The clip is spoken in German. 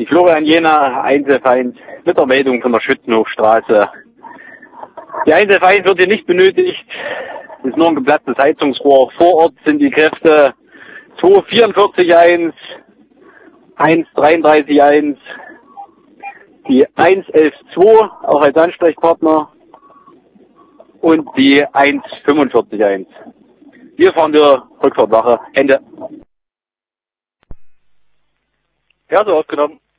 Die Florian Jena 1F1 mit der Meldung von der Schützenhochstraße. Die 1F1 wird hier nicht benötigt. Es ist nur ein geplatztes Heizungsrohr. Vor Ort sind die Kräfte 244.1, 133.1, die 111.2 auch als Ansprechpartner und die 145.1. Wir fahren der Rückfahrtwache. Ende. Ja, so aufgenommen.